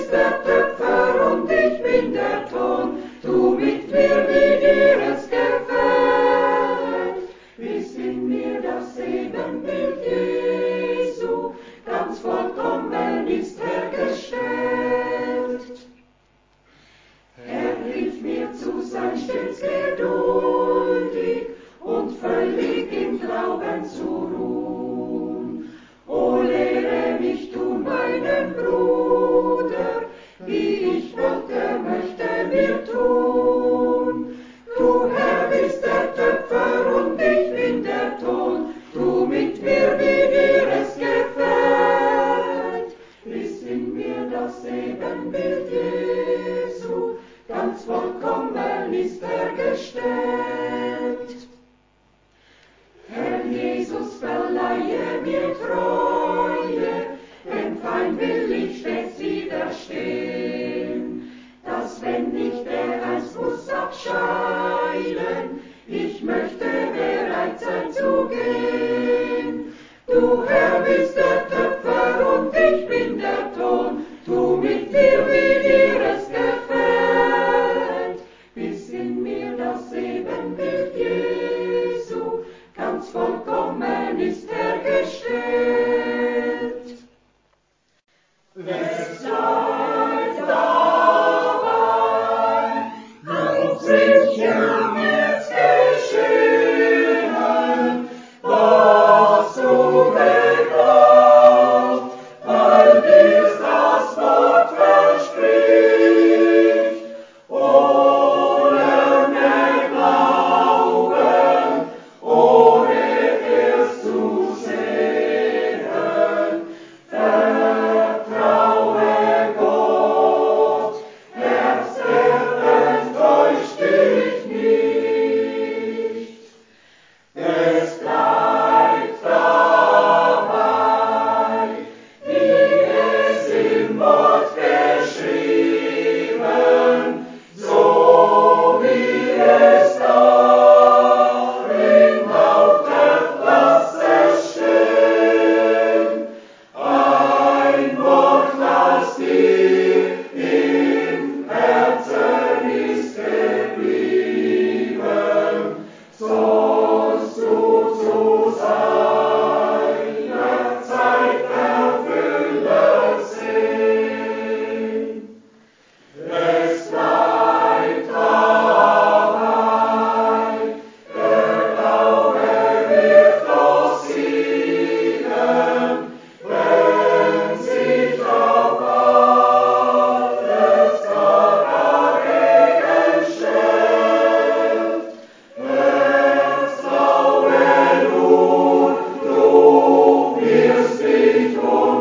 bist der Töpfer und ich bin der Ton, tu mit mir, wie dir es gefällt. Bis in mir das Ebenbild Jesu ganz vollkommen ist hergestellt. Herr, hilf mir zu sein stets geduldig und völlig im Glauben zu ruhen. O lehre mich tun meinen Bruder, wie ich wollte, möchte mir tun. Du Herr bist der Töpfer und ich bin der Ton, tu mit mir, wie dir es gefällt. Bis in mir das Ebenbild Jesu ganz vollkommen ist hergestellt. Herr Jesus, verleihe mir Treue, dem Feind will ich stets widerstehen, dass wenn ich dereinst muss abscheiden, ich möchte bereit sein zu gehen. Du Herr bist der Töpfer und ich bin der Ton, tu mit mir, wie dir es gefällt. Bis in mir das Ebenbild Jesu ganz vollkommen ist hergestellt. Es bleibt dabei, auf sich jetzt geschehen, was du geglaubt, weil dir's das Wort verspricht. Ohne Glauben, ohne es zu sehen, vertraue Gott, Herz, enttäuscht dich nicht. Es bleibt dabei, wie es im Wort geschrieben, so wie es darin lautet, lass es stehen. Ein Wort, das dir im Herzen ist geblieben, sollst du zu seiner Zeit erfüllt sehen. Es bleibt dabei, der Glaube wird doch siegen, wenn sich auch alles dagegen stellt. Vertraue nur, du wirst nicht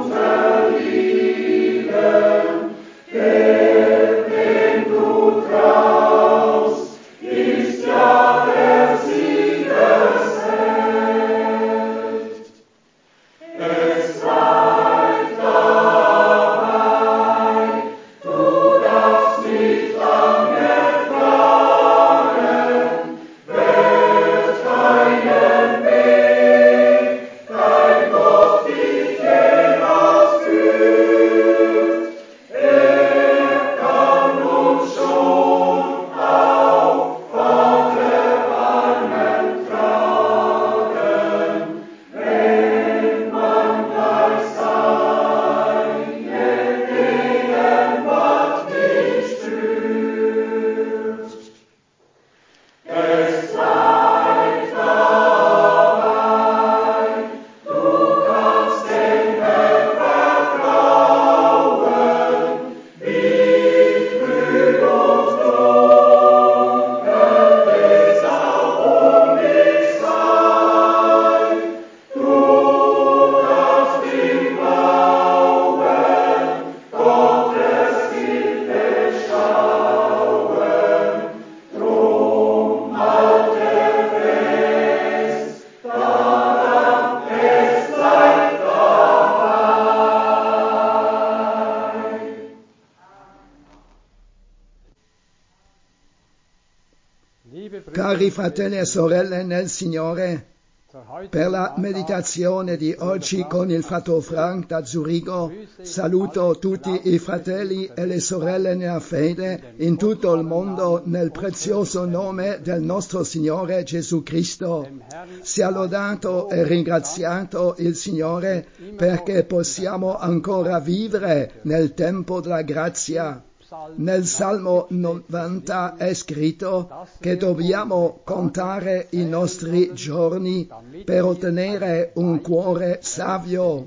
unterliegen, dem du traust, ist ja der Siegesheld. Es bleibt dabei, du darfst nicht lange fragen, wählt keinen Weg, dein Gott dich jemals führt. Er kann uns schon auf Vaterarmen tragen, wenn man gleich seine Gegenwart nicht spürt. Es bleibt dabei, du kannst dem Herrn vertrauen, wie trüb und trunken es auch um dich sei. Du darfst im Glauben Gottes Hilfe schauen, drum halte fest daran, es bleibt dabei. Cari fratelli e sorelle nel Signore, Per la meditazione di oggi con il fratello Frank da Zurigo saluto tutti i fratelli e le sorelle nella fede in tutto il mondo nel prezioso nome del nostro Signore Gesù Cristo. Sia lodato e ringraziato il Signore perché possiamo ancora vivere nel tempo della grazia. Nel Salmo 90 è scritto che dobbiamo contare i nostri giorni per ottenere un cuore savio.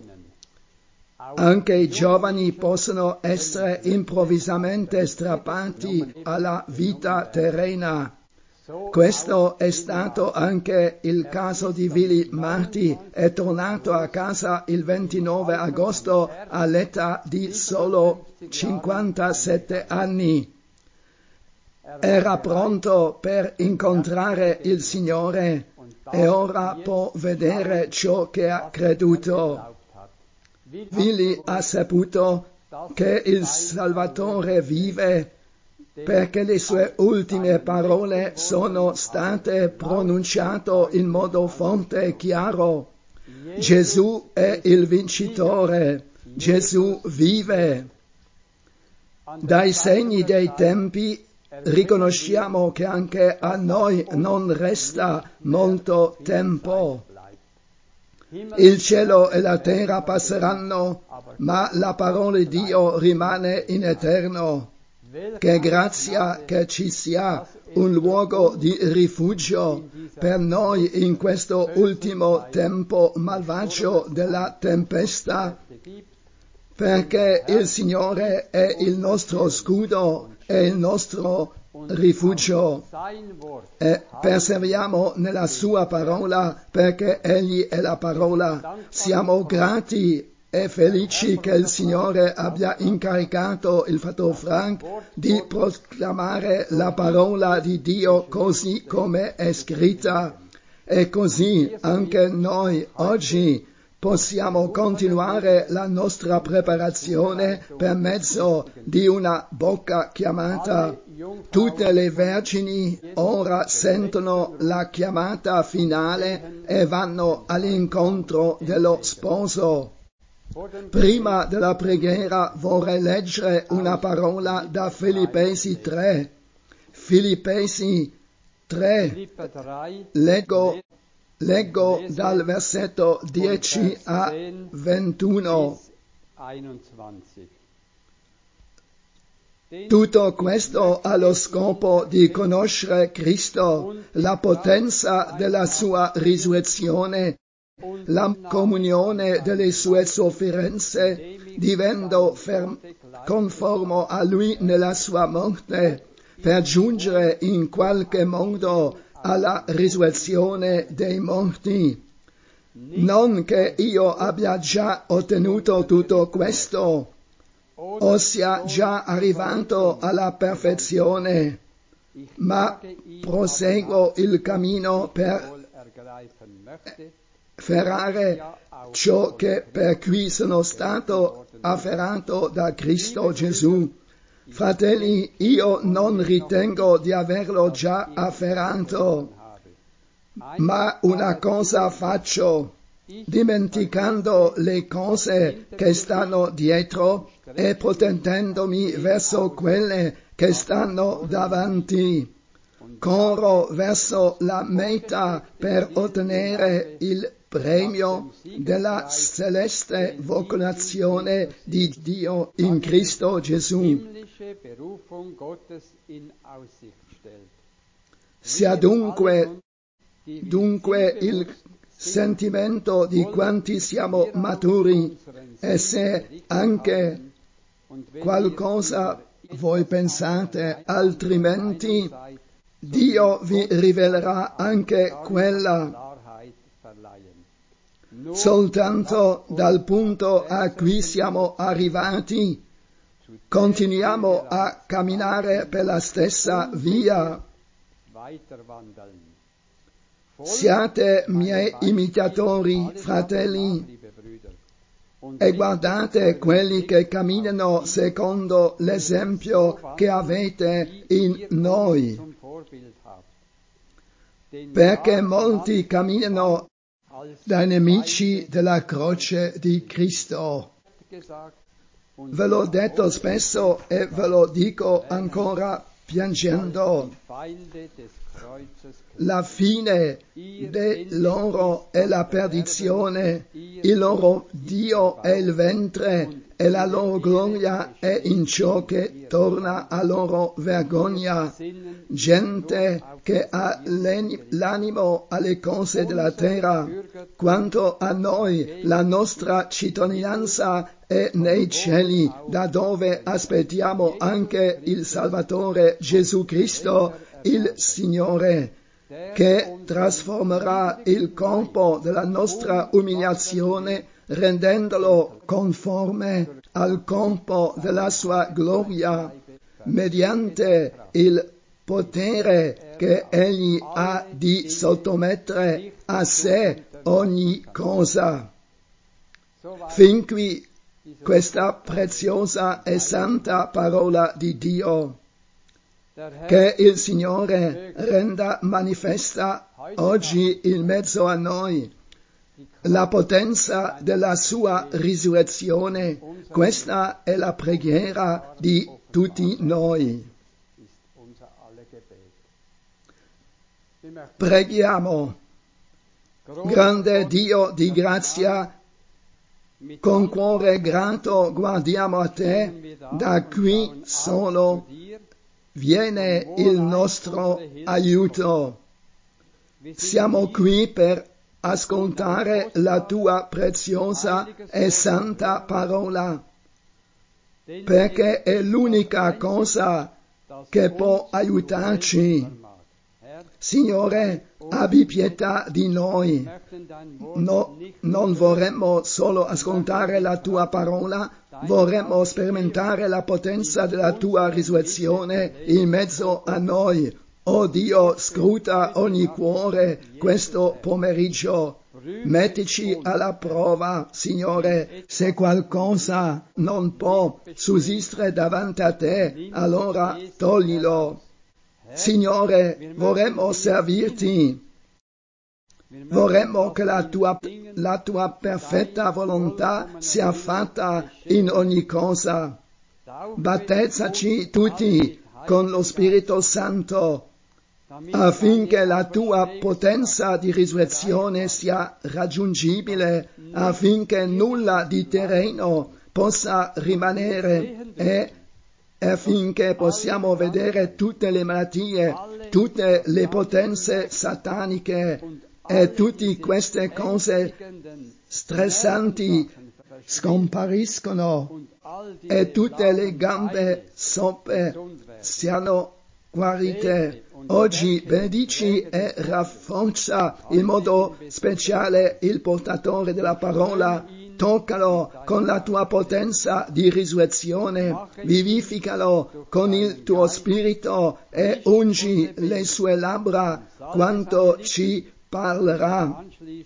Anche i giovani possono essere improvvisamente strappati alla vita terrena. Questo è stato anche il caso di Willy Marty, è tornato a casa il 29 agosto all'età di solo 57 anni. Era pronto per incontrare il Signore e ora può vedere ciò che ha creduto. Willy ha saputo che il Salvatore vive perché le sue ultime parole sono state pronunciate in modo forte e chiaro. Gesù è il vincitore, Gesù vive. Dai segni dei tempi riconosciamo che anche a noi non resta molto tempo. Il cielo e la terra passeranno, ma la parola di Dio rimane in eterno. Che grazia che ci sia un luogo di rifugio per noi in questo ultimo tempo malvagio della tempesta, perché il Signore è il nostro scudo e il nostro rifugio e perseveriamo nella sua parola perché Egli è la parola. Siamo grati e felici che il Signore abbia incaricato il fratello Frank di proclamare la parola di Dio così come è scritta e così anche noi oggi possiamo continuare la nostra preparazione per mezzo di una bocca chiamata. Tutte le vergini ora sentono la chiamata finale e vanno all'incontro dello sposo. Prima della preghiera vorrei leggere una parola da Filippesi 3. Filippesi 3, leggo dal versetto 10 a 21. Tutto questo ha lo scopo di conoscere Cristo, la potenza della sua risurrezione, la comunione delle sue sofferenze, diventando conformo a Lui nella sua morte, per giungere in qualche modo alla risurrezione dei morti. Non che io abbia già ottenuto tutto questo, o sia già arrivato alla perfezione, ma proseguo il cammino per afferrare ciò che per cui sono stato afferrato da Cristo Gesù. Fratelli, io non ritengo di averlo già afferrato, ma una cosa faccio, dimenticando le cose che stanno dietro e protendendomi verso quelle che stanno davanti. Corro verso la meta per ottenere il premio della celeste vocazione di Dio in Cristo Gesù. Sia dunque il sentimento di quanti siamo maturi e se anche qualcosa voi pensate altrimenti, Dio vi rivelerà anche quella. Soltanto dal punto a cui siamo arrivati, continuiamo a camminare per la stessa via. Siate miei imitatori, fratelli, e guardate quelli che camminano secondo l'esempio che avete in noi, perché molti camminano dai nemici della croce di Cristo. Ve l'ho detto spesso e ve lo dico ancora piangendo. La fine di loro è la perdizione, il loro Dio è il ventre e la loro gloria è in ciò che torna a loro vergogna. Gente che ha l'animo alle cose della terra. Quanto a noi, la nostra cittadinanza è nei cieli, da dove aspettiamo anche il Salvatore Gesù Cristo, il Signore, che trasformerà il corpo della nostra umiliazione rendendolo conforme al corpo della sua gloria, mediante il potere che egli ha di sottomettere a sé ogni cosa. Fin qui questa preziosa e santa parola di Dio. Che il Signore renda manifesta oggi in mezzo a noi la potenza della sua risurrezione. Questa è la preghiera di tutti noi. Preghiamo. Grande Dio di grazia, con cuore grato guardiamo a te, da qui solo viene il nostro aiuto. Siamo qui per ascoltare la tua preziosa e santa parola, perché è l'unica cosa che può aiutarci. Signore, abbi pietà di noi. Non vorremmo solo ascoltare la tua parola, vorremmo sperimentare la potenza della tua risurrezione in mezzo a noi. Oh Dio, scruta ogni cuore questo pomeriggio. Mettici alla prova, Signore. Se qualcosa non può sussistere davanti a te, allora toglilo. Signore, vorremmo servirti. Vorremmo che la tua perfetta volontà sia fatta in ogni cosa. Battezzaci tutti con lo Spirito Santo, affinché la tua potenza di risurrezione sia raggiungibile, affinché nulla di terreno possa rimanere e affinché possiamo vedere tutte le malattie, tutte le potenze sataniche e tutte queste cose stressanti scompariscono e tutte le gambe soppe siano guarite. Oggi benedici e rafforza in modo speciale il portatore della parola. Toccalo con la tua potenza di risurrezione, vivificalo con il tuo spirito e ungi le sue labbra quanto ci parlerà.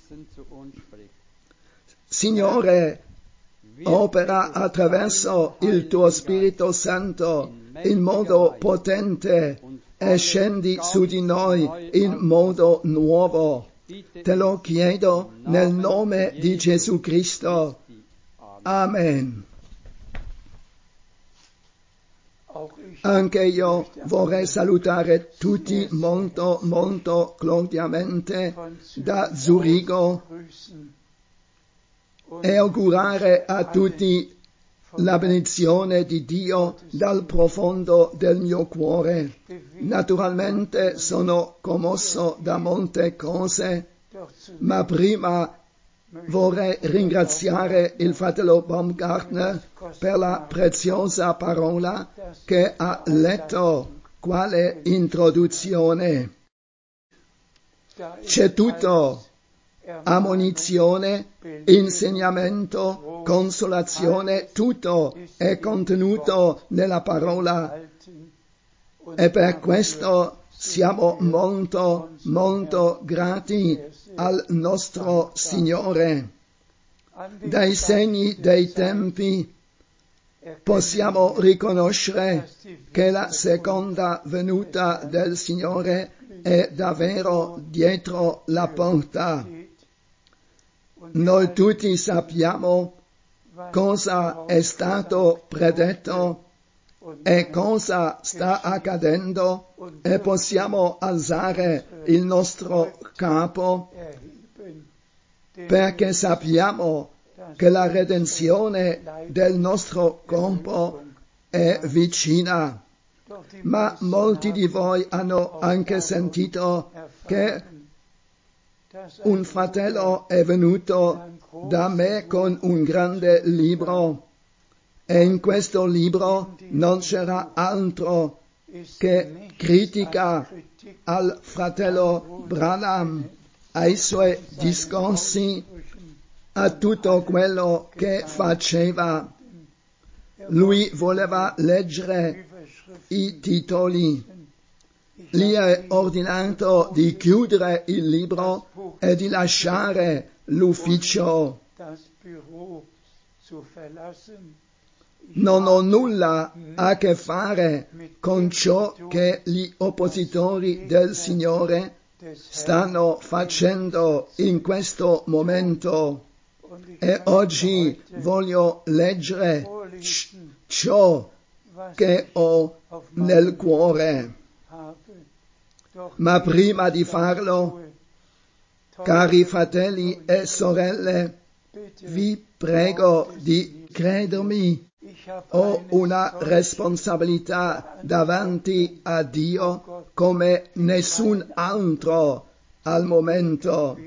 Signore, opera attraverso il tuo Spirito Santo in modo potente e scendi su di noi in modo nuovo. Te lo chiedo nel nome di Gesù Cristo. Amen. Anche io vorrei salutare tutti molto, molto cordialmente da Zurigo e augurare a tutti la benedizione di Dio dal profondo del mio cuore. Naturalmente sono commosso da molte cose, ma prima vorrei ringraziare il fratello Baumgartner per la preziosa parola che ha letto, quale introduzione. C'è tutto. Ammonizione, insegnamento, consolazione, tutto è contenuto nella parola e per questo siamo molto, molto grati al nostro Signore. Dai segni dei tempi possiamo riconoscere che la seconda venuta del Signore è davvero dietro la porta. noi tutti sappiamo cosa è stato predetto e cosa sta accadendo e possiamo alzare il nostro capo perché sappiamo che la redenzione del nostro corpo è vicina. Ma molti di voi hanno anche sentito che un fratello è venuto da me con un grande libro e in questo libro non c'era altro che critica al fratello Branham, ai suoi discorsi, a tutto quello che faceva. Lui voleva leggere i titoli. Gli è ordinato di chiudere il libro e di lasciare l'ufficio. Non ho nulla a che fare con ciò che gli oppositori del Signore stanno facendo in questo momento. E oggi voglio leggere ciò che ho nel cuore. Ma prima di farlo, cari fratelli e sorelle, vi prego di credermi. Ho una responsabilità davanti a Dio come nessun altro al momento.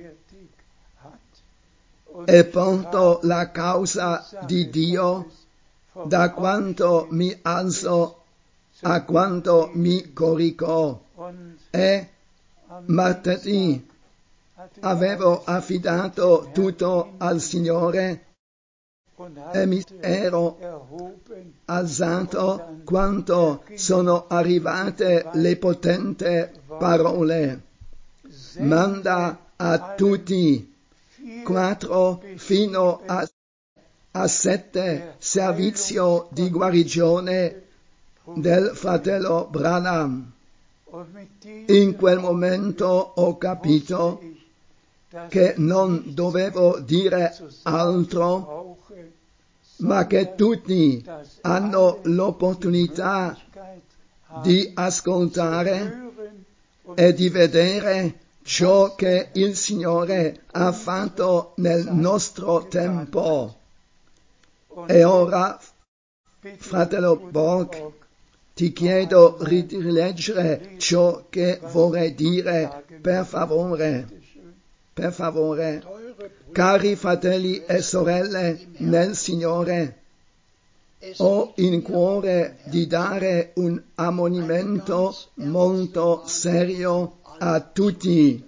E porto la causa di Dio da quanto mi alzo a quanto mi corico. E martedì avevo affidato tutto al Signore e mi ero alzato quando sono arrivate le potenti parole. Manda a tutti 4 fino a 7 servizio di guarigione del fratello Branham. In quel momento ho capito che non dovevo dire altro, ma che tutti hanno l'opportunità di ascoltare e di vedere ciò che il Signore ha fatto nel nostro tempo. E ora, fratello Borg, ti chiedo di rileggere ciò che vorrei dire, per favore. Per favore. Cari fratelli e sorelle nel Signore, ho in cuore di dare un ammonimento molto serio a tutti.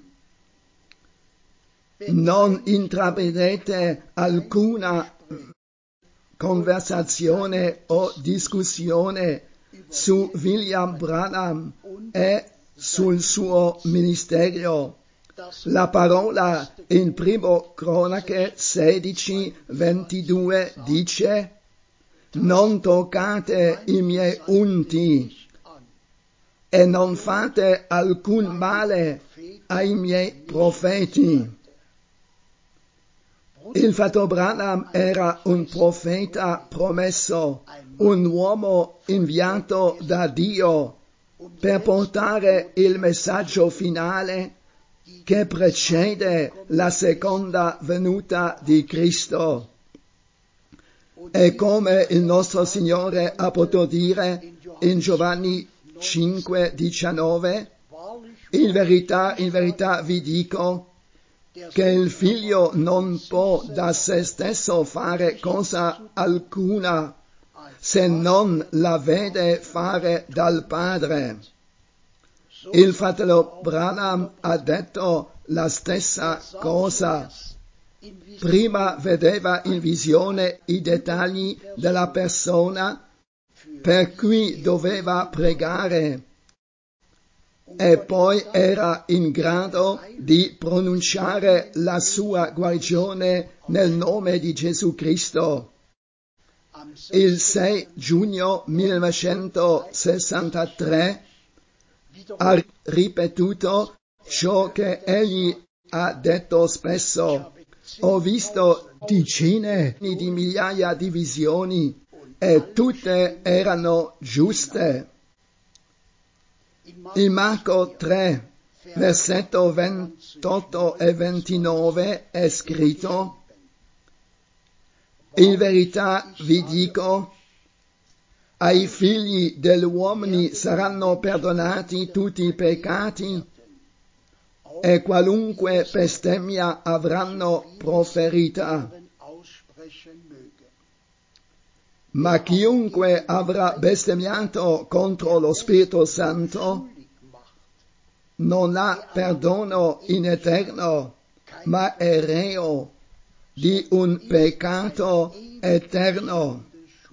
Non intravedete alcuna conversazione o discussione su William Branham e sul suo ministero. La parola in Primo Cronache 16:22 dice: non toccate i miei unti e non fate alcun male ai miei profeti. Il fratello Branham era un profeta promesso, un uomo inviato da Dio per portare il messaggio finale che precede la seconda venuta di Cristo. E come il nostro Signore ha potuto dire in Giovanni 5:19, in verità vi dico che il figlio non può da se stesso fare cosa alcuna se non la vede fare dal Padre. Il fratello Branham ha detto la stessa cosa. Prima vedeva in visione i dettagli della persona per cui doveva pregare e poi era in grado di pronunciare la sua guarigione nel nome di Gesù Cristo. Il 6 giugno 1963 ha ripetuto ciò che egli ha detto spesso. Ho visto decine di migliaia di visioni e tutte erano giuste. In Marco 3, versetto 28 e 29 è scritto: in verità vi dico, ai figli degli uomini saranno perdonati tutti i peccati e qualunque bestemmia avranno proferita. Ma chiunque avrà bestemmiato contro lo Spirito Santo non ha perdono in eterno, ma è reo di un peccato eterno.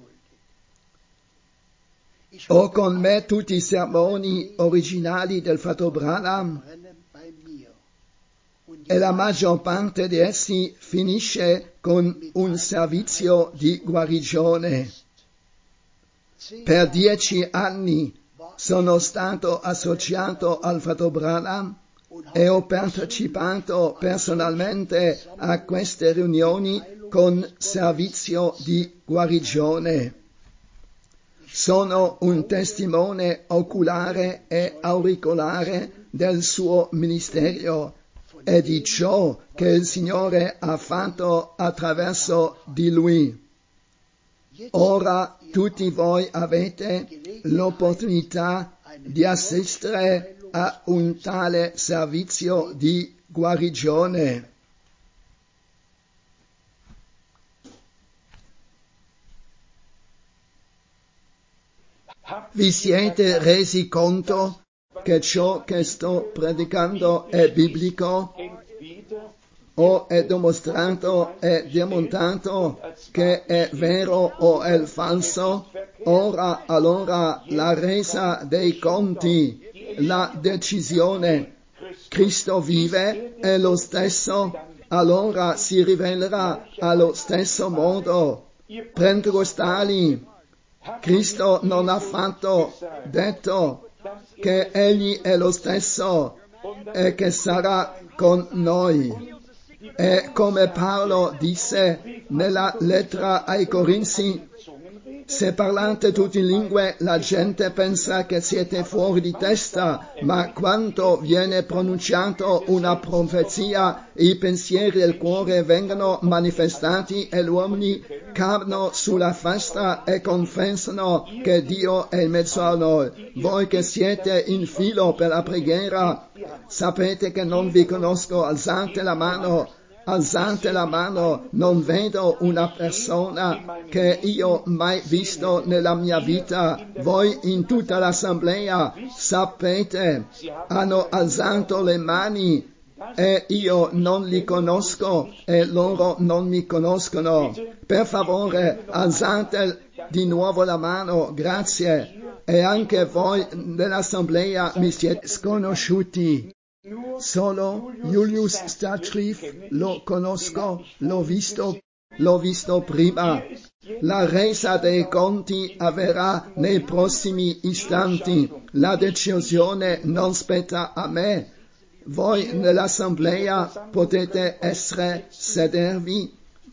Ho con me tutti i sermoni originali del fratello Branham e la maggior parte di essi finisce con un servizio di guarigione. Per 10 anni sono stato associato al fratello Branham e ho partecipato personalmente a queste riunioni con servizio di guarigione. Sono un testimone oculare e auricolare del suo ministero e di ciò che il Signore ha fatto attraverso di lui. Ora tutti voi avete l'opportunità di assistere a un tale servizio di guarigione. Vi siete resi conto che ciò che sto predicando è biblico? O è dimostrato e dimostrato che è vero o è falso? Ora allora la resa dei conti, la decisione. Cristo vive è lo stesso, allora si rivelerà allo stesso modo. Pentecostali, Cristo non ha affatto detto che Egli è lo stesso e che sarà con noi. E come Paolo disse nella lettera ai Corinzi, se parlate tutte in lingue la gente pensa che siete fuori di testa, ma quando viene pronunciato una profezia, i pensieri del cuore vengono manifestati e gli uomini cadono sulla faccia e confessano che Dio è in mezzo a noi. Voi che siete in filo per la preghiera, sapete che non vi conosco, alzate la mano. Alzate la mano, non vedo una persona che io mai visto nella mia vita. Voi in tutta l'assemblea sapete, hanno alzato le mani e io non li conosco e loro non mi conoscono. Per favore, alzate di nuovo la mano, grazie. E anche voi nell'assemblea mi siete sconosciuti. Solo Julius Stadschrift lo conosco, l'ho visto prima. La resa dei conti avverrà nei prossimi istanti. La decisione non spetta a me. Voi nell'assemblea potete sedervi,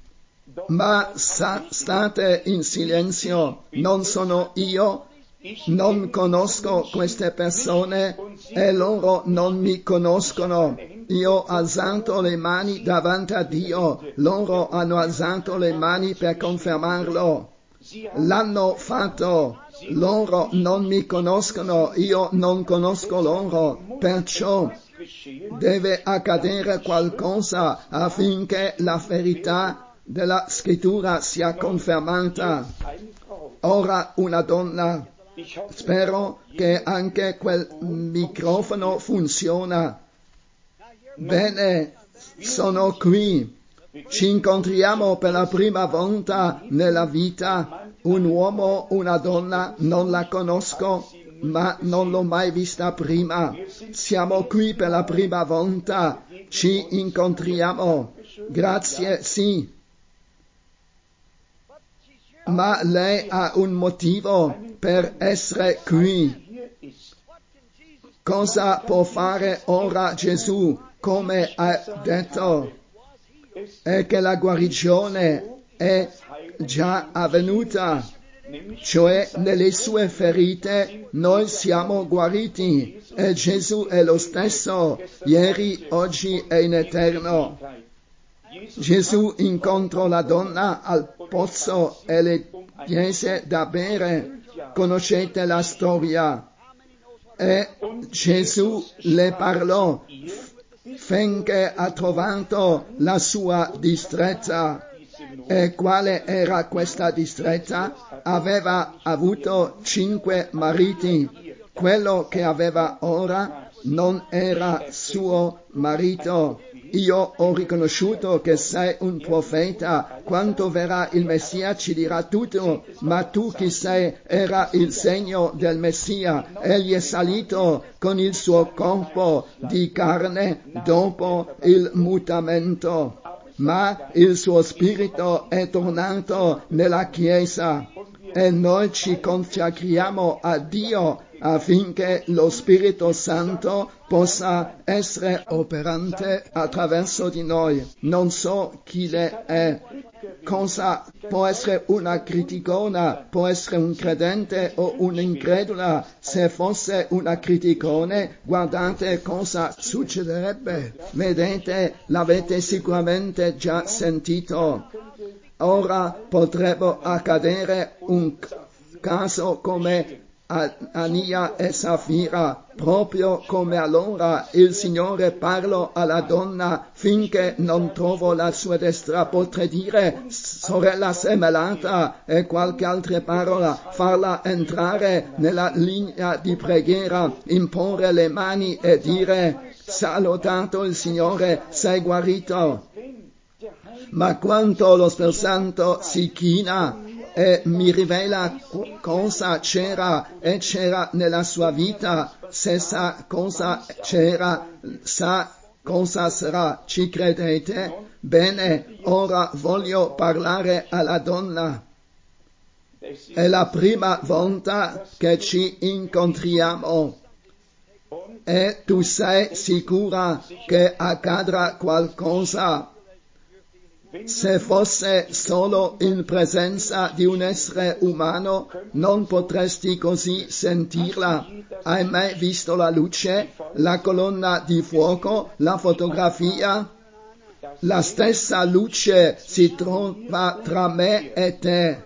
ma state in silenzio. Non sono io. Non conosco queste persone e loro non mi conoscono. Io ho alzato le mani davanti a Dio, loro hanno alzato le mani per confermarlo. L'hanno fatto, loro non mi conoscono, io non conosco loro, perciò deve accadere qualcosa affinché la verità della scrittura sia confermata. Ora una donna. Spero che anche quel microfono funziona. Bene, sono qui. Ci incontriamo per la prima volta nella vita. Un uomo, una donna, non la conosco, ma non l'ho mai vista prima. Siamo qui per la prima volta. Ci incontriamo. Grazie, sì. Ma lei ha un motivo per essere qui. Cosa può fare ora Gesù, come ha detto? è che la guarigione è già avvenuta, cioè nelle sue ferite noi siamo guariti e Gesù è lo stesso, ieri, oggi e in eterno. Gesù incontrò la donna al pozzo e le chiese da bere. Conoscete la storia. E Gesù le parlò finché ha trovato la sua distrezza. E quale era questa distrezza? Aveva avuto 5 mariti. Quello che aveva ora non era suo marito. Io ho riconosciuto che sei un profeta, quando verrà il Messia ci dirà tutto, ma tu chi sei? Era il segno del Messia, egli è salito con il suo corpo di carne dopo il mutamento, ma il suo spirito è tornato nella Chiesa e noi ci consacriamo a Dio affinché lo Spirito Santo possa essere operante attraverso di noi. Non so chi le è, cosa può essere una criticona, può essere un credente o un'incredula. Se fosse una criticone, guardate cosa succederebbe. Vedete, l'avete sicuramente già sentito. Ora potrebbe accadere un caso come Ania e Safira, proprio come allora il Signore parlò alla donna finché non trovo la sua destra. Potrei dire sorella semelata e qualche altra parola, farla entrare nella linea di preghiera, imporre le mani e dire salutato il Signore, sei guarito. Ma quando lo Spirito Santo si china e mi rivela cosa c'era e c'era nella sua vita, se sa cosa c'era, sa cosa sarà. Ci credete? Bene, ora voglio parlare alla donna. È la prima volta che ci incontriamo. E tu sei sicura che accadrà qualcosa? Se fosse solo in presenza di un essere umano, non potresti così sentirla. Hai mai visto la luce, la colonna di fuoco, la fotografia? La stessa luce si trova tra me e te.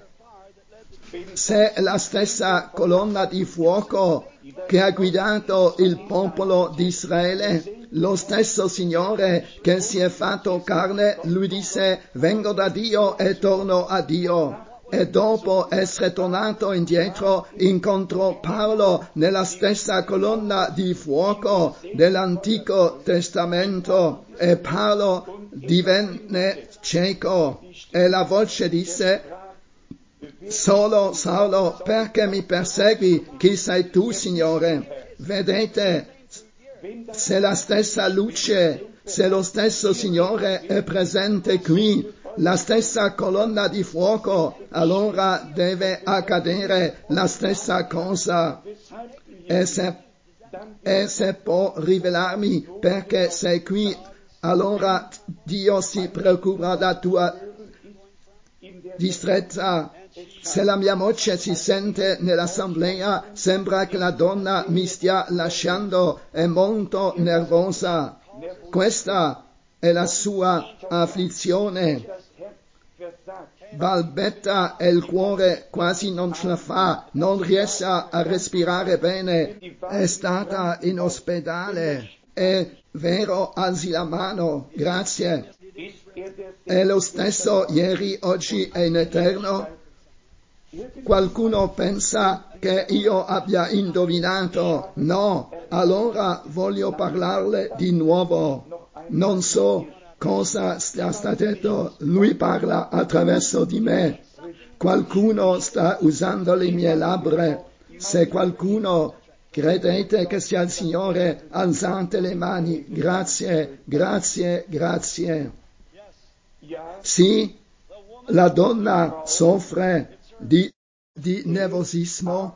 Se la stessa colonna di fuoco che ha guidato il popolo di Israele, lo stesso Signore che si è fatto carne, lui disse vengo da Dio e torno a Dio. E dopo essere tornato indietro incontrò Paolo nella stessa colonna di fuoco dell'Antico Testamento e Paolo divenne cieco e la voce disse Saulo, Saulo, perché mi persegui? Chi sei tu, Signore? Vedete, se la stessa luce, se lo stesso Signore è presente qui, la stessa colonna di fuoco, allora deve accadere la stessa cosa. E se può rivelarmi perché sei qui, allora Dio si preoccupa della tua distrezza. Se la mia voce si sente nell'assemblea, sembra che la donna mi stia lasciando, è molto nervosa. Questa è la sua afflizione. Balbetta e il cuore quasi non ce la fa, non riesce a respirare bene. È stata in ospedale. È vero, alzi la mano, grazie. È lo stesso ieri, oggi e in eterno. Qualcuno pensa che io abbia indovinato. No, allora voglio parlarle di nuovo. Non so cosa sia stato detto, lui parla attraverso di me. Qualcuno sta usando le mie labbra. Se qualcuno credete che sia il Signore, alzate le mani. Grazie, grazie, grazie. Sì, la donna soffre di nervosismo,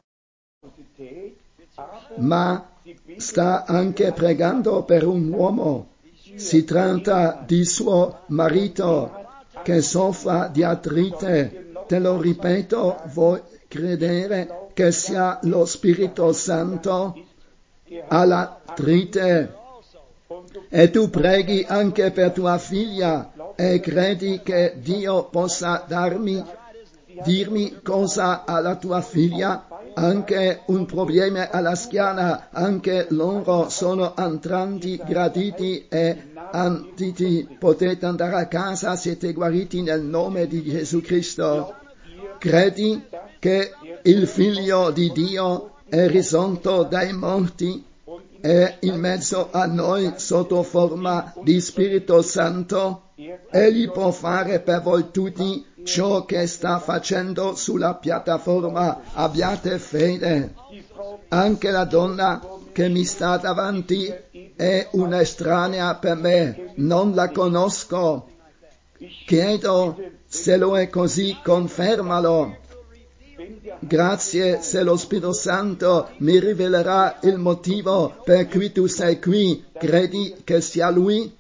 ma sta anche pregando per un uomo. Si tratta di suo marito che soffre di artrite. Te lo ripeto, vuoi credere che sia lo Spirito Santo all'artrite? E tu preghi anche per tua figlia e credi che Dio possa dirmi cosa ha la tua figlia? Anche un problema alla schiena, anche loro sono entrambi graditi e antiti. Potete andare a casa, siete guariti nel nome di Gesù Cristo. Credi che il Figlio di Dio è risorto dai morti? È in mezzo a noi sotto forma di Spirito Santo. Egli può fare per voi tutti ciò che sta facendo sulla piattaforma. Abbiate fede. Anche la donna che mi sta davanti è un'estranea per me. Non la conosco. Chiedo, se lo è così, confermalo. Grazie se lo Spirito Santo mi rivelerà il motivo per cui tu sei qui. Credi che sia Lui?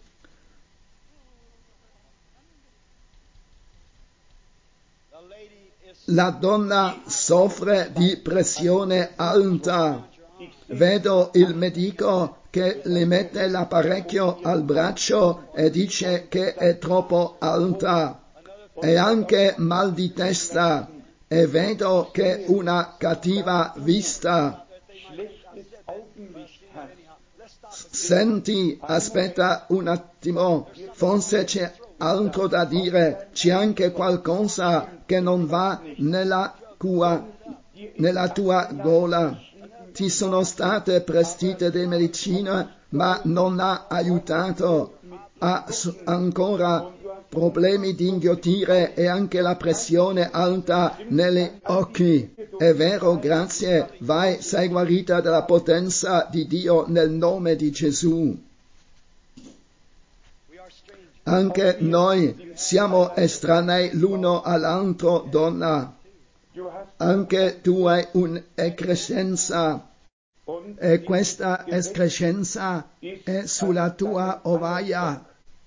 La donna soffre di pressione alta. Vedo il medico che le mette l'apparecchio al braccio e dice che è troppo alta. E anche mal di testa. E vedo che una cattiva vista. Senti, aspetta un attimo, forse c'è altro da dire, c'è anche qualcosa che non va nella tua gola. Ti sono state prescritte delle medicine, ma non ha aiutato. Ha ancora problemi di inghiottire e anche la pressione alta negli occhi. È vero, grazie. Vai, sei guarita dalla potenza di Dio nel nome di Gesù. Anche noi siamo estranei l'uno all'altro, donna. Anche tu hai un'escrescenza e questa escrescenza è sulla tua ovaia.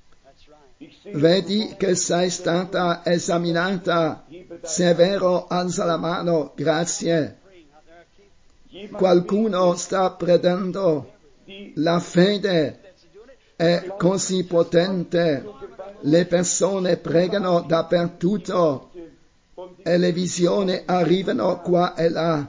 Vedi che sei stata esaminata. Se è vero, alza la mano. Grazie. Qualcuno sta pregando. La fede è così potente. Le persone pregano dappertutto e le visioni arrivano qua e là.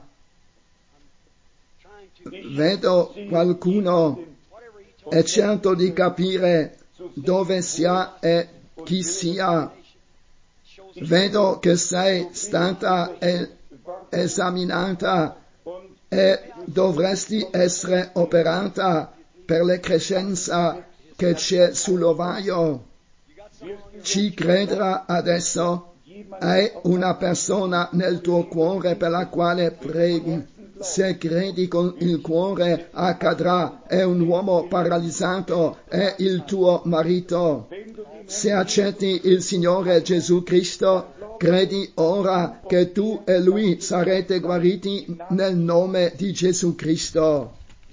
Vedo qualcuno e cerco di capire dove sia e chi sia. Vedo che sei stata esaminata e dovresti essere operata per l'ecrescenza che c'è sull'ovaio. Ci crederà adesso? Hai una persona nel tuo cuore per la quale preghi. Se credi con il cuore accadrà. È un uomo paralizzato, è il tuo marito. Se accetti il Signore Gesù Cristo, credi ora che tu e lui sarete guariti nel nome di Gesù Cristo.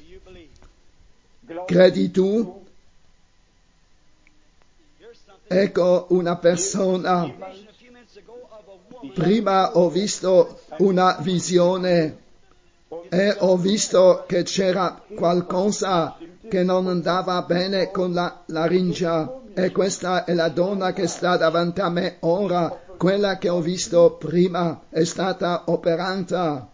Credi tu? Ecco una persona. Prima ho visto una visione e ho visto che c'era qualcosa che non andava bene con la laringe. E questa è la donna che sta davanti a me ora. Quella che ho visto prima è stata operata.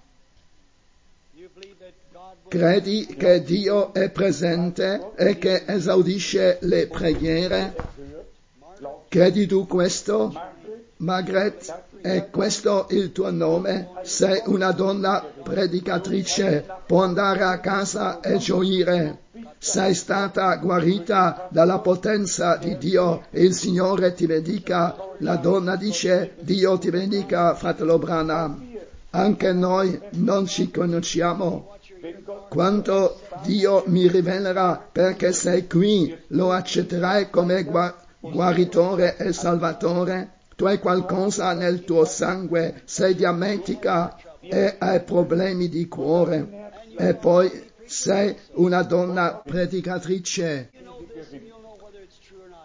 Credi che Dio è presente e che esaudisce le preghiere? Credi tu questo? Margaret, è questo il tuo nome? Sei una donna predicatrice, può andare a casa e gioire. Sei stata guarita dalla potenza di Dio. Il Signore ti benedica. La donna dice, Dio ti benedica, fratello Branham. Anche noi non ci conosciamo. Quando Dio mi rivelerà perché sei qui, lo accetterai come guaritore e salvatore? Tu hai qualcosa nel tuo sangue, sei diabetica e hai problemi di cuore. E poi sei una donna predicatrice.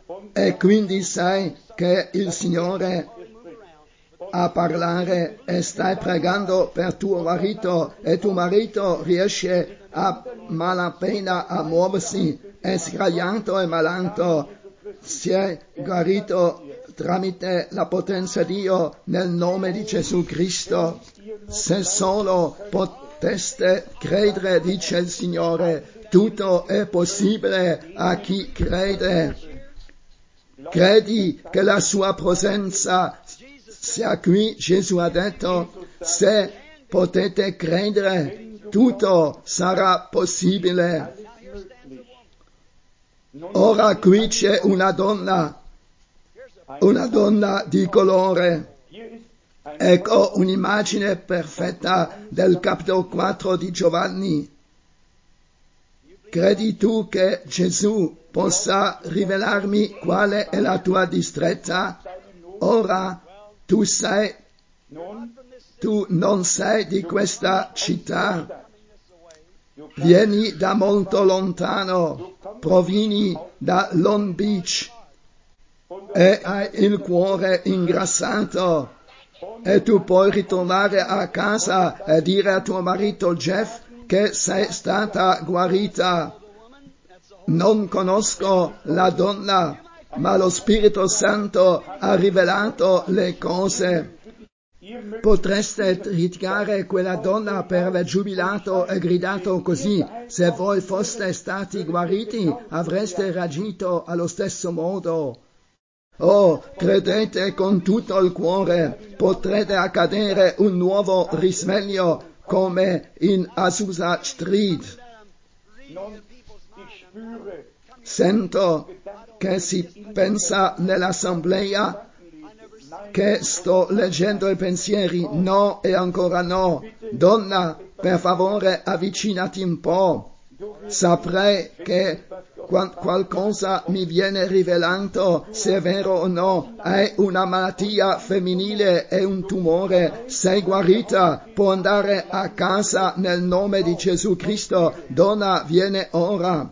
e quindi sai che il Signore a parlare e stai pregando per tuo marito e tuo marito riesce a malapena a muoversi, è sdraiato e malato, si è guarito tramite la potenza di Dio nel nome di Gesù Cristo. Se solo poteste credere, dice il Signore, tutto è possibile a chi crede. Credi che la sua presenza sia qui. Gesù ha detto, se potete credere, tutto sarà possibile. Ora qui c'è una donna di colore. Ecco un'immagine perfetta del capitolo 4 di Giovanni. Credi tu che Gesù possa rivelarmi quale è la tua distretta? Ora tu non sei di questa città, vieni da molto lontano, provieni da Long Beach e hai il cuore ingrassato e tu puoi ritornare a casa e dire a tuo marito Jeff che sei stata guarita. Non conosco la donna, ma lo Spirito Santo ha rivelato le cose. Potreste litigare quella donna per aver giubilato e gridato così. Se voi foste stati guariti, avreste reagito allo stesso modo. Oh, credete con tutto il cuore, potrete accadere un nuovo risveglio come in Azusa Street. Sento che si pensa nell'assemblea che sto leggendo i pensieri, no e ancora no. Donna, per favore avvicinati un po'. Saprei che qualcosa mi viene rivelato, se è vero o no. Hai una malattia femminile e un tumore, sei guarita, può andare a casa nel nome di Gesù Cristo. Donna, viene ora.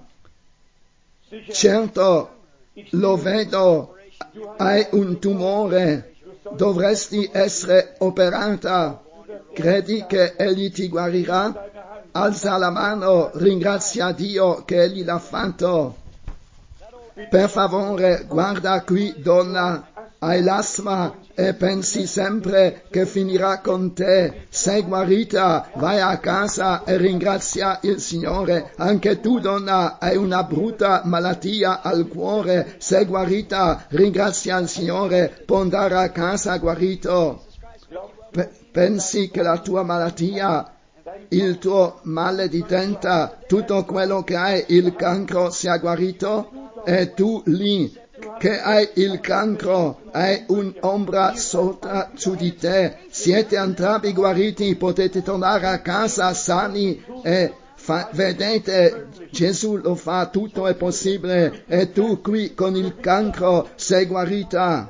Certo, lo vedo, hai un tumore, dovresti essere operata. Credi che Egli ti guarirà? Alza la mano, ringrazia Dio che Egli l'ha fatto. Per favore, guarda qui, donna, hai l'asma e pensi sempre che finirà con te. Sei guarita, vai a casa e ringrazia il Signore. Anche tu, donna, hai una brutta malattia al cuore. Sei guarita, ringrazia il Signore, può andare a casa guarito. Pensi che la tua malattia, il tuo male di testa, tutto quello che hai, il cancro, sia guarito? E tu lì che hai il cancro, hai un'ombra sopra su di te, siete entrambi guariti, potete tornare a casa sani e vedete, Gesù lo fa, tutto è possibile, e tu qui con il cancro sei guarita.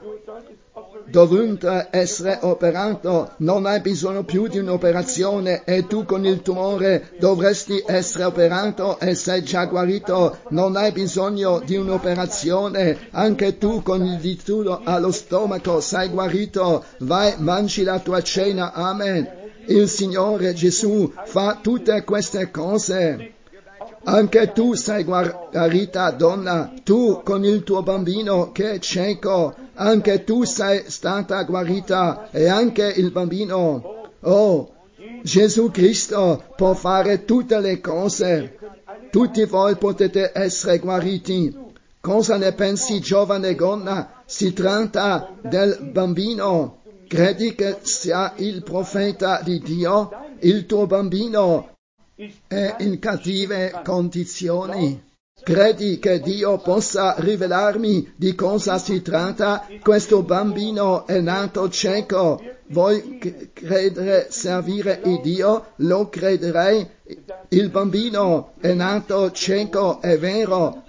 Dovuto essere operato, non hai bisogno più di un'operazione, e tu con il tumore dovresti essere operato e sei già guarito, non hai bisogno di un'operazione. Anche tu con il dituro allo stomaco sei guarito, vai, mangi la tua cena, amen. Il Signore Gesù fa tutte queste cose. Anche tu sei guarita, donna, tu con il tuo bambino che è cieco, anche tu sei stata guarita e anche il bambino. Oh, Gesù Cristo può fare tutte le cose. Tutti voi potete essere guariti. Cosa ne pensi, giovane donna? Si tratta del bambino. Credi che sia il profeta di Dio? Il tuo bambino è in cattive condizioni. Credi che Dio possa rivelarmi di cosa si tratta? Questo bambino è nato cieco. Vuoi credere, servire il Dio? Lo crederei. Il bambino è nato cieco, è vero,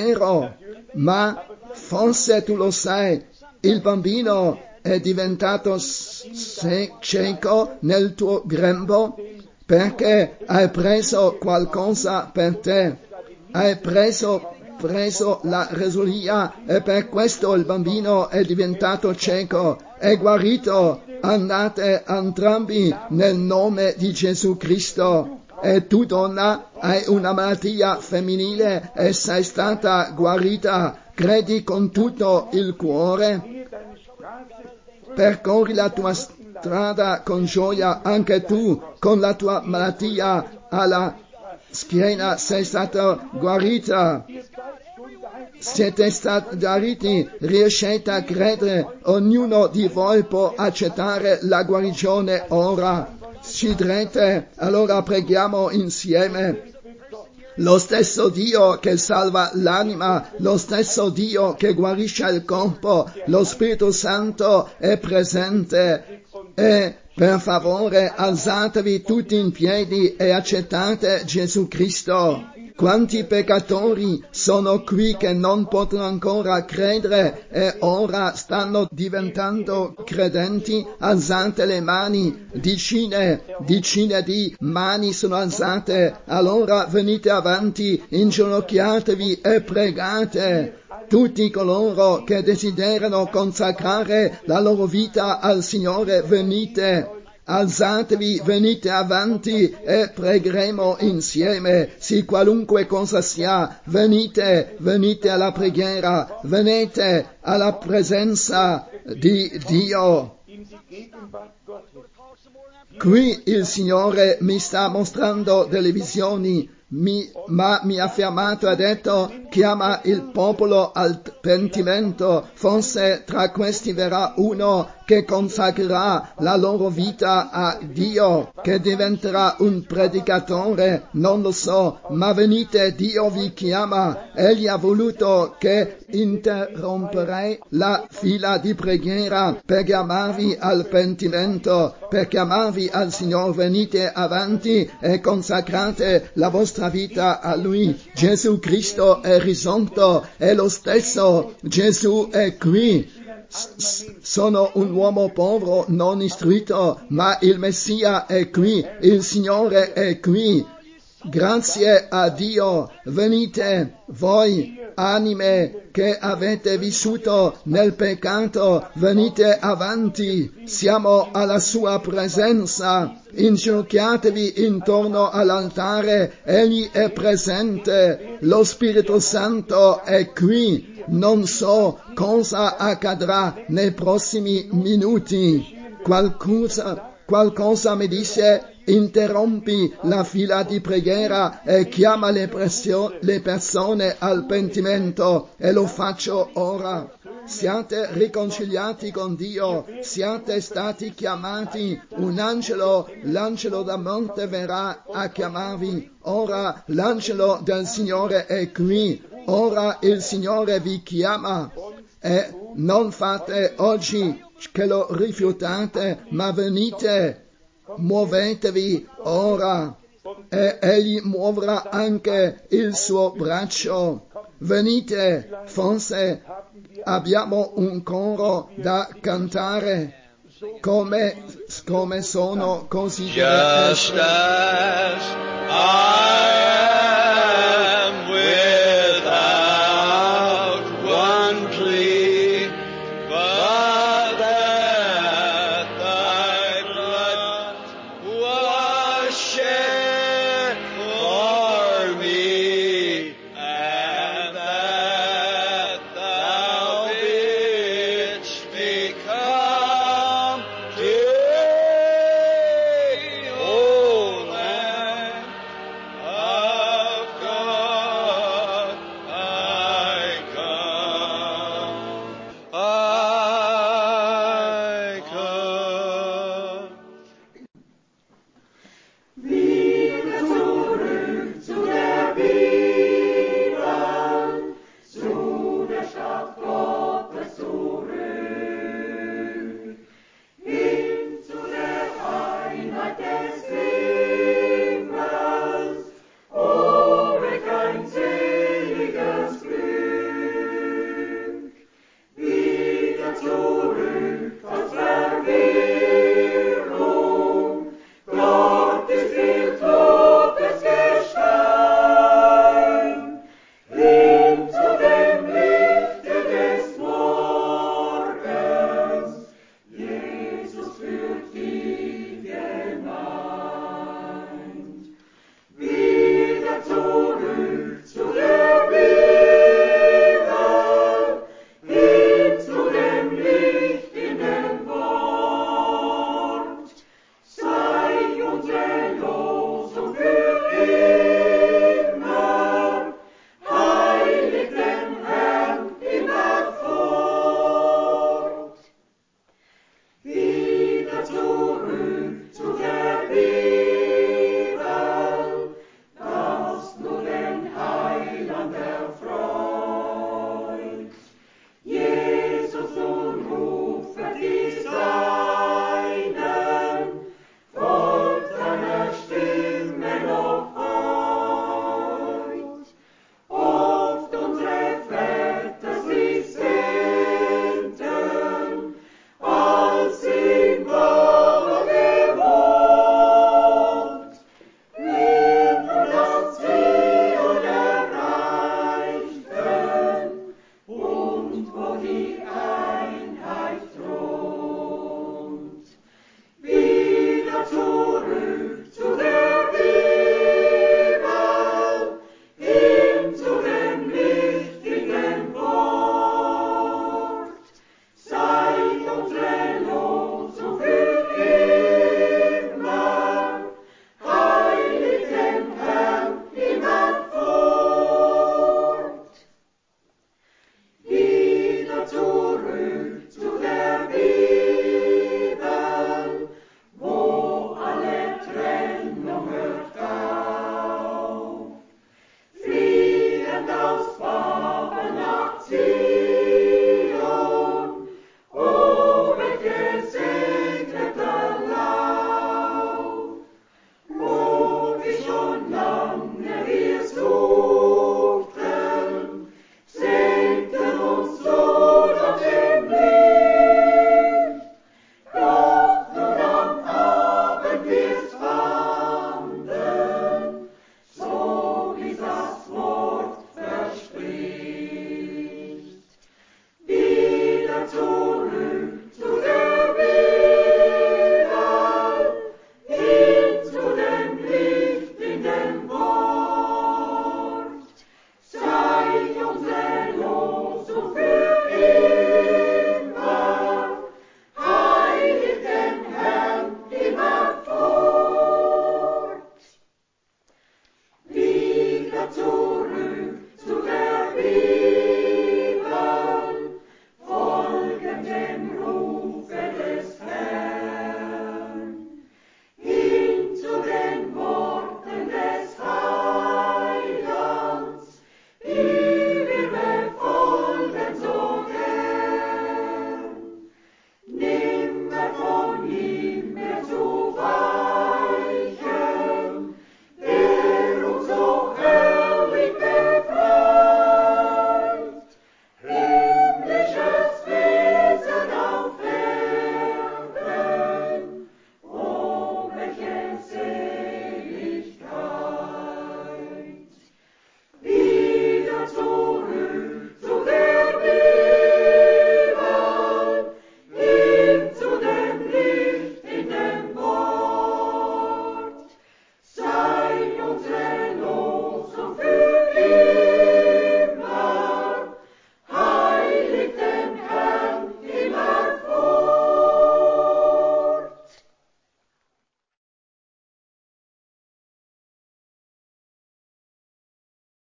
ma forse tu lo sai, il bambino è diventato cieco nel tuo grembo perché hai preso qualcosa per te. Hai preso preso la resolia e per questo il bambino è diventato cieco, è guarito. Andate entrambi nel nome di Gesù Cristo. E tu, donna, hai una malattia femminile e sei stata guarita. Credi con tutto il cuore. Percorri la tua strada con gioia, anche tu, con la tua malattia alla schiena sei stata guarita. Siete stati guariti, riuscite a credere, ognuno di voi può accettare la guarigione ora. Ci direte, allora preghiamo insieme. Lo stesso Dio che salva l'anima, lo stesso Dio che guarisce il corpo, lo Spirito Santo è presente. E per favore alzatevi tutti in piedi e accettate Gesù Cristo. Quanti peccatori sono qui che non possono ancora credere e ora stanno diventando credenti? Alzate le mani, decine di mani sono alzate. Allora venite avanti, inginocchiatevi e pregate. Tutti coloro che desiderano consacrare la loro vita al Signore, venite. Alzatevi, venite avanti e pregheremo insieme, sì qualunque cosa sia, venite alla preghiera, venite alla presenza di Dio. Qui il Signore mi sta mostrando delle visioni, ma mi ha fermato e ha detto, chiama il popolo al pentimento, forse tra questi verrà uno che consacrerà la loro vita a Dio, che diventerà un predicatore, non lo so, ma venite, Dio vi chiama. Egli ha voluto che interromperei la fila di preghiera per chiamarvi al pentimento, per chiamarvi al Signore. Venite avanti e consacrate la vostra vita a Lui. Gesù Cristo è risorto, è lo stesso, Gesù è qui. Sono un uomo povero, non istruito, ma il Messia è qui, il Signore è qui. Grazie a Dio, venite voi anime che avete vissuto nel peccato, venite avanti, siamo alla sua presenza, inginocchiatevi intorno all'altare, egli è presente, lo Spirito Santo è qui, non so cosa accadrà nei prossimi minuti, qualcosa mi dice, interrompi la fila di preghiera e chiama le persone al pentimento e lo faccio ora. Siate riconciliati con Dio, siate stati chiamati, un angelo, l'angelo da morte verrà a chiamarvi. Ora l'angelo del Signore è qui, ora il Signore vi chiama e non fate oggi che lo rifiutate, ma venite. Muovetevi ora e egli muoverà anche il suo braccio. Venite, forse abbiamo un coro da cantare. Come sono così Just as I am without one plea, but that thy blood was shed for me, and that thou didst become King, O Lamb zurück zu der